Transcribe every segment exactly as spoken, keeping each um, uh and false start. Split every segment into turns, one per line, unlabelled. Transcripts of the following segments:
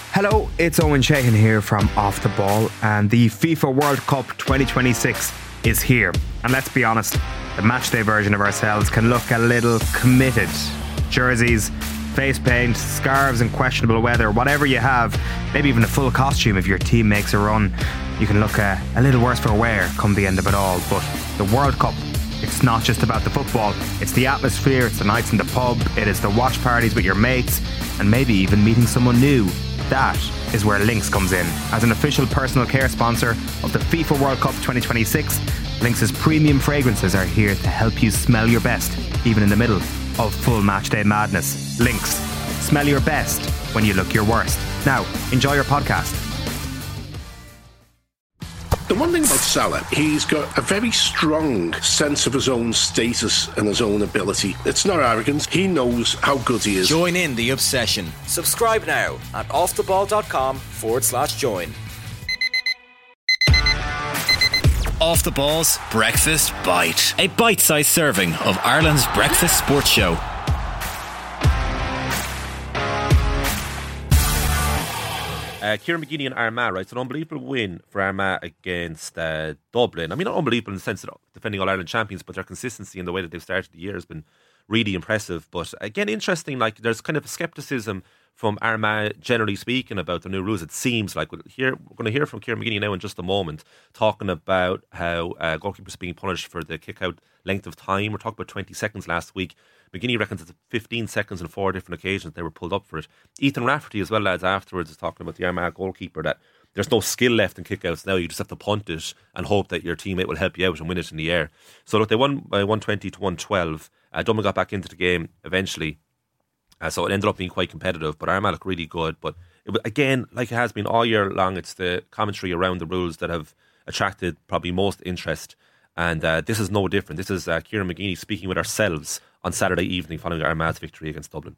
Hello, it's Owen Sheehan here from Off the Ball, and the FIFA World Cup twenty twenty-six is here. And let's be honest, the matchday version of ourselves can look a little committed. Jerseys, face paint, scarves and questionable weather, whatever you have, maybe even a full costume if your team makes a run, you can look a, a little worse for wear come the end of it all. But the World Cup, it's not just about the football, it's the atmosphere, it's the nights in the pub, it is the watch parties with your mates, and maybe even meeting someone new. That is where Lynx comes in. As an official personal care sponsor of the FIFA World Cup twenty twenty-six, Lynx's premium fragrances are here to help you smell your best, even in the middle of full matchday madness. Lynx, smell your best when you look your worst. Now, enjoy your podcast.
The one thing about Salah, he's got a very strong sense of his own status and his own ability. It's not arrogance. He knows how good he is.
Join in the obsession. Subscribe now at offtheball.com forward slash join. Off the Ball's Breakfast Bite. A bite-sized serving of Ireland's breakfast sports show.
Uh, Kieran McGeeney and Armagh, right? It's an unbelievable win for Armagh against uh, Dublin. I mean, not unbelievable in the sense that defending All-Ireland champions, but their consistency in the way that they've started the year has been really impressive. But again, interesting, like there's kind of a scepticism from Armagh, generally speaking, about the new rules. It seems like we'll hear, we're going to hear from Kieran McGeeney now in just a moment, talking about how uh, goalkeepers being punished for the kick-out length of time. We're talking about twenty seconds last week. McGeeney reckons it's fifteen seconds on four different occasions they were pulled up for it. Ethan Rafferty as well, lads, afterwards is talking about the Armagh goalkeeper, that there's no skill left in kickouts now. You just have to punt it and hope that your teammate will help you out and win it in the air. So look, they won by one twenty to one twelve. Uh, Dublin got back into the game eventually. Uh, so it ended up being quite competitive, but Armagh looked really good. But it was, again, like it has been all year long, it's the commentary around the rules that have attracted probably most interest. And uh, this is no different. This is uh, Kieran McGeeney speaking with ourselves on Saturday evening following Armagh's victory against Dublin.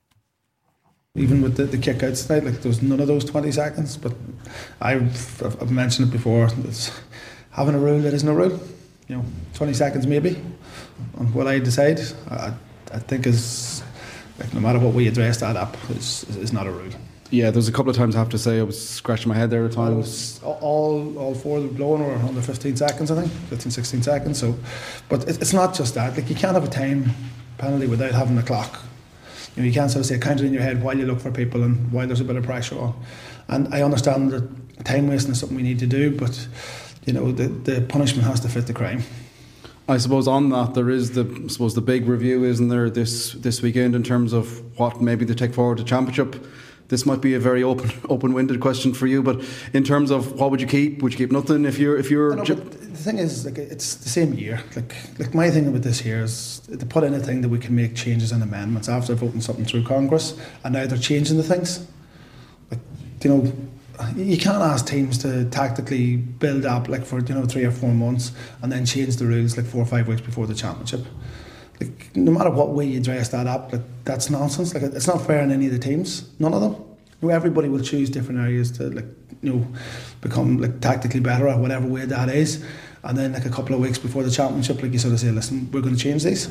Even with the, the kick-outs tonight, like there was none of those twenty seconds. But I've, I've mentioned it before. It's having a rule that isn't a rule. You know, twenty seconds maybe. And what I decide, I, I think is like no matter what we address that up, is is not a rule.
Yeah, there was a couple of times I have to say I was scratching my head there at times.
Was all all four of the blowing were under fifteen seconds, I think, fifteen, sixteen seconds. So, but it, it's not just that. Like you can't have a time penalty without having a clock. You know, you can't sort of say count it in your head while you look for people and while there's a bit of pressure on. And I understand that time wasting is something we need to do, but you know the the punishment has to fit the crime.
I suppose on that there is the I suppose the big review, isn't there, this this weekend in terms of what maybe they take forward to Championship. This might be a very open, open-winded question for you, but in terms of what would you keep? Would you keep nothing if you're if you're?
No, but the thing is, like, it's the same year. Like, like my thing about this here is to put in a thing that we can make changes and amendments after voting something through Congress, and now they're changing the things. Like, you know, you can't ask teams to tactically build up like for you know three or four months and then change the rules like four or five weeks before the championship. Like, no matter what way you dress that up, like that's nonsense. Like it's not fair on any of the teams, none of them. You know, everybody will choose different areas to like you know become like tactically better at whatever way that is, and then like a couple of weeks before the championship, like you sort of say, listen, we're going to change these.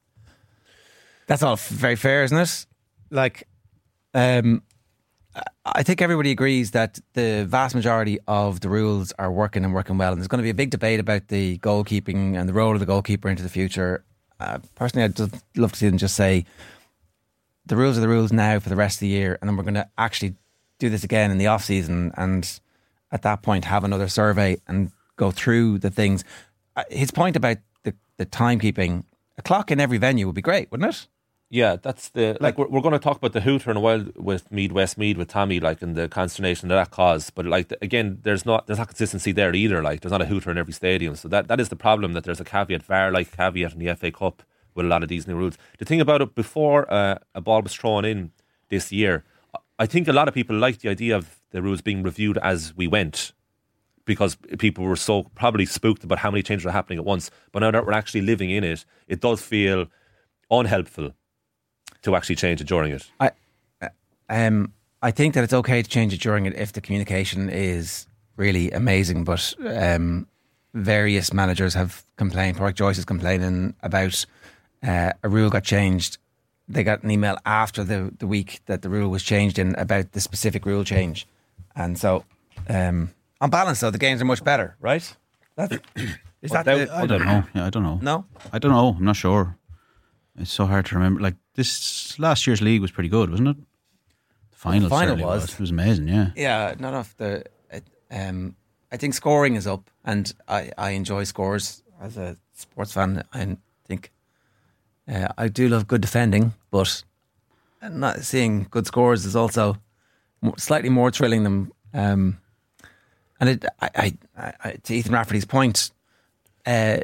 That's all very fair, isn't it? Like, um, I think everybody agrees that the vast majority of the rules are working and working well, and there's going to be a big debate about the goalkeeping and the role of the goalkeeper into the future. Uh, personally, I'd just love to see them just say the rules are the rules now for the rest of the year, and then we're going to actually do this again in the off season, and at that point have another survey and go through the things. Uh, his point about the, the timekeeping, a clock in every venue would be great, wouldn't it?
Yeah, that's the like, like we're, we're going to talk about the hooter in a while with Meath Westmeath with Tommy, like, and the consternation that that caused. But like again, there's not there's not consistency there either. Like there's not a hooter in every stadium, so that, that is the problem. That there's a caveat, V A R like caveat in the F A Cup with a lot of these new rules. The thing about it, before uh, a ball was thrown in this year, I think a lot of people liked the idea of the rules being reviewed as we went, because people were so probably spooked about how many changes are happening at once. But now that we're actually living in it, it does feel unhelpful to actually change it during it.
I, um, I think that it's okay to change it during it if the communication is really amazing. But um, various managers have complained. Park Joyce is complaining about uh, a rule got changed. They got an email after the, the week that the rule was changed in about the specific rule change. And so, um, on balance, though, the games are much better, right? That's, is that the,
I don't know. Yeah, I don't know.
No?
I don't know. I'm not sure. It's so hard to remember. Like, this last year's league was pretty good, wasn't it? The final,
the final
certainly
was.
was. It was amazing, yeah.
Yeah, not off the. Um, I think scoring is up, and I, I enjoy scores as a sports fan. I think uh, I do love good defending, but not seeing good scores is also more, slightly more thrilling than. Um, and it, I, I, I, to Ethan Rafferty's point, uh,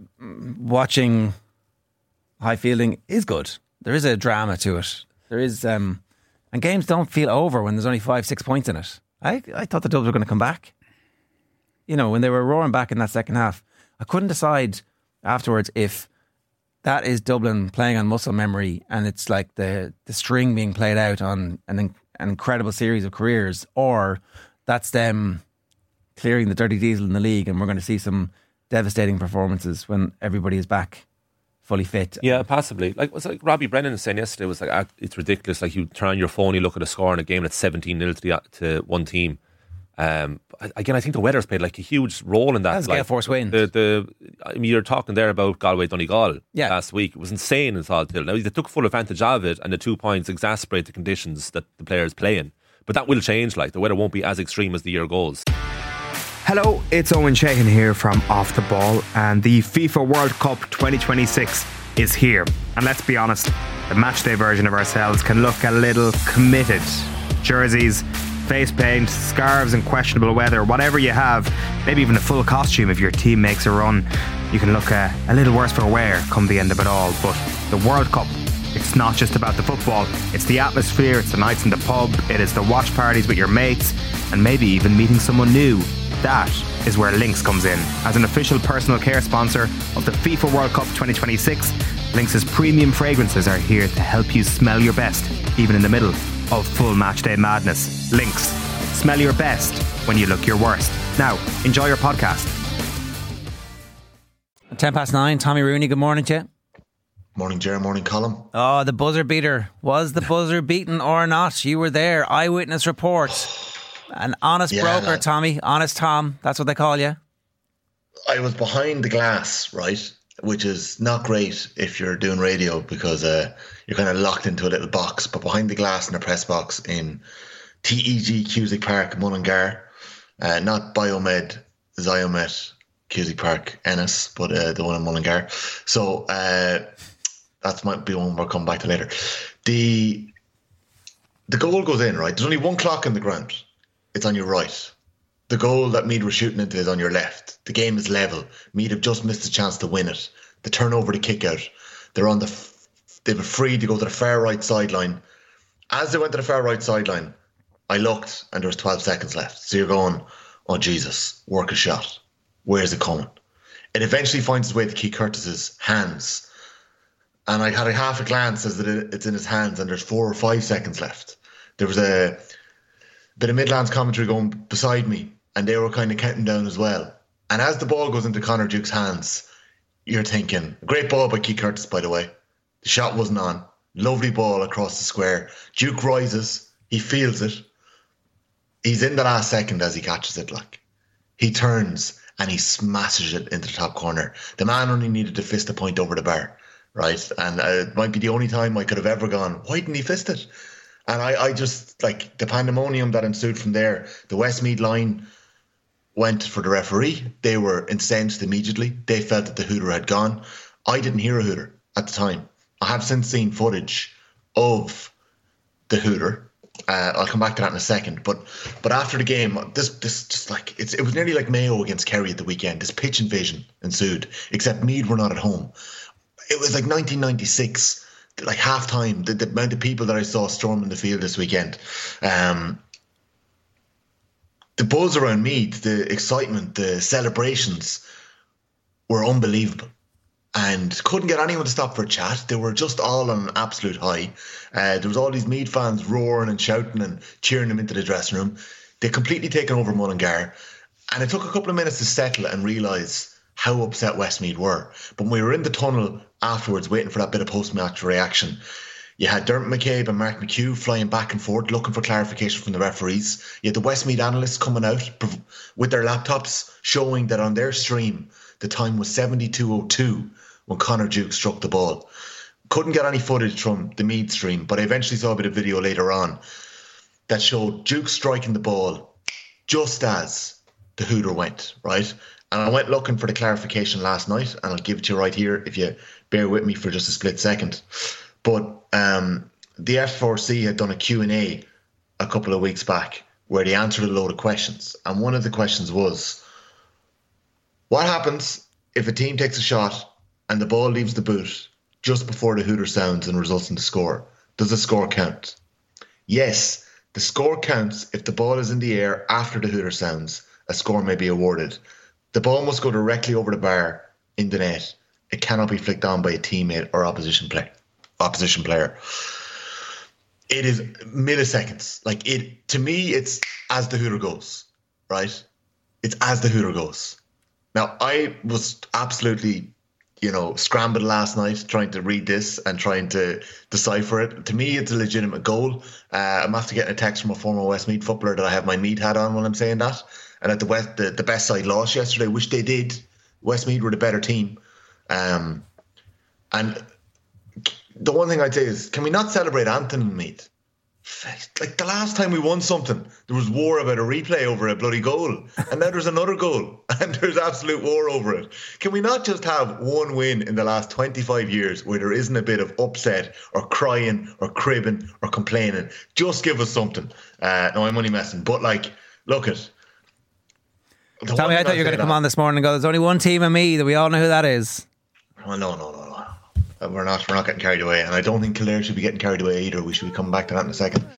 watching high fielding is good. There is a drama to it. There is, um, and games don't feel over when there's only five, six points in it. I, I thought the Dubs were going to come back. You know, when they were roaring back in that second half, I couldn't decide afterwards if that is Dublin playing on muscle memory and it's like the, the string being played out on an, an incredible series of careers, or that's them clearing the dirty diesel in the league and we're going to see some devastating performances when everybody is back fully fit.
Yeah, possibly. Like, it was like Robbie Brennan was saying yesterday, was like, ah, it's ridiculous. Like, you turn on your phone, you look at a score in a game that's seventeen nil to, the, to one team. Um, again, I think the weather's played like a huge role in that.
That's
like,
gale force wind.
The, the, I mean, you're talking there about Galway Donegal
yeah. last
week. It was insane in Salthill. Now, they took full advantage of it, and the two points exacerbate the conditions that the players play in. But that will change. Like, the weather won't be as extreme as the year goes.
Hello, it's Owen Sheehan here from Off the Ball, and the FIFA World Cup twenty twenty-six is here. And let's be honest, the matchday version of ourselves can look a little committed. Jerseys, face paint, scarves and questionable weather, whatever you have, maybe even a full costume if your team makes a run, you can look a, a little worse for wear come the end of it all. But the World Cup, it's not just about the football, it's the atmosphere, it's the nights in the pub, it is the watch parties with your mates, and maybe even meeting someone new. That is where Lynx comes in. As an official personal care sponsor of the FIFA World Cup twenty twenty-six, Lynx's premium fragrances are here to help you smell your best, even in the middle of full matchday madness. Lynx, smell your best when you look your worst. Now, enjoy your podcast.
Ten past nine, Tommy Rooney, good morning to you.
Morning, Ger, morning, Colin.
Oh, the buzzer beater. Was the buzzer beaten or not? You were there. Eyewitness report. An honest
yeah,
broker,
no.
Tommy. Honest Tom. That's what they call you.
I was behind the glass, right? Which is not great if you're doing radio because uh, you're kind of locked into a little box. But behind the glass in a press box in T E G Cusack Park, Mullingar. Uh, not Biomed, Ziomet, Cusack Park, Ennis, but uh, the one in Mullingar. So uh, that might be one we'll come back to later. The, the goal goes in, right? There's only one clock in the ground. It's on your right. The goal that Meath were shooting into is on your left. The game is level. Meath have just missed a chance to win it. The turnover, the kick out. They're on the. F- they were free to go to the far right sideline. As they went to the far right sideline, I looked and there was twelve seconds left. So you're going, oh Jesus, work a shot. Where's it coming? It eventually finds its way to Keith Curtis's hands. And I had a half a glance as it's in his hands and there's four or five seconds left. There was a bit of Midlands commentary going beside me and they were kind of counting down as well. And as the ball goes into Conor Duke's hands, you're thinking, great ball by Keith Curtis, by the way. The shot wasn't on. Lovely ball across the square. Duke rises. He feels it. He's in the last second as he catches it. Like he turns and he smashes it into the top corner. The man only needed to fist a point over the bar, right? And uh, it might be the only time I could have ever gone, why didn't he fist it? And I, I just, like, the pandemonium that ensued from there, the Westmeath line went for the referee. They were incensed immediately. They felt that the hooter had gone. I didn't hear a hooter at the time. I have since seen footage of the hooter. Uh, I'll come back to that in a second. But but after the game, this this just like it's it was nearly like Mayo against Kerry at the weekend. This pitch invasion ensued, except Meath were not at home. It was like nineteen ninety-six. Like half time, the, the amount of people that I saw storming the field this weekend. Um, the buzz around Meath, the excitement, the celebrations were unbelievable. And couldn't get anyone to stop for a chat. They were just all on an absolute high. Uh, there was all these Meath fans roaring and shouting and cheering them into the dressing room. They'd completely taken over Mullingar. And it took a couple of minutes to settle and realise how upset Westmeath were. But when we were in the tunnel afterwards waiting for that bit of post-match reaction, You had Dermot McCabe and Mark McHugh flying back and forth looking for clarification from the referees. You had the Westmeath analysts coming out with their laptops showing that on their stream the time was seventy-two oh two when Conor Duke struck the ball. Couldn't get any footage from the Meath stream, but I eventually saw a bit of video later on that showed Duke striking the ball just as the hooter went, right? And I went looking for the clarification last night, and I'll give it to you right here if you bear with me for just a split second. But um, the F four C had done a Q and A a couple of weeks back where they answered a load of questions. And one of the questions was, what happens if a team takes a shot and the ball leaves the boot just before the hooter sounds and results in the score? Does the score count? Yes, the score counts if the ball is in the air after the hooter sounds. A score may be awarded. The ball must go directly over the bar in the net. It cannot be flicked on by a teammate or opposition player. Opposition player. It is milliseconds. Like it to me, it's as the hooter goes, right? It's as the hooter goes. Now, I was absolutely, you know, scrambled last night trying to read this and trying to decipher it. To me, it's a legitimate goal. Uh, I'm after getting a text from a former Westmeath footballer that I have my Meath hat on when I'm saying that. And that the West, the, the best side lost yesterday, which they did. Westmeath were the better team. Um, and the one thing I'd say is, can we not celebrate Anton and Meath? Like the last time we won something, there was war about a replay over a bloody goal. And now there's another goal. And there's absolute war over it. Can we not just have one win in the last twenty-five years where there isn't a bit of upset or crying or cribbing or complaining? Just give us something. Uh, no, I'm only messing. But like, look at...
Tommy, I thought you were going to come on this morning and go, there's only one team of me that we all know who that is.
Oh, no, no, no, no. We're not, we're not getting carried away. And I don't think Kildare should be getting carried away either. We should be coming back to that in a second.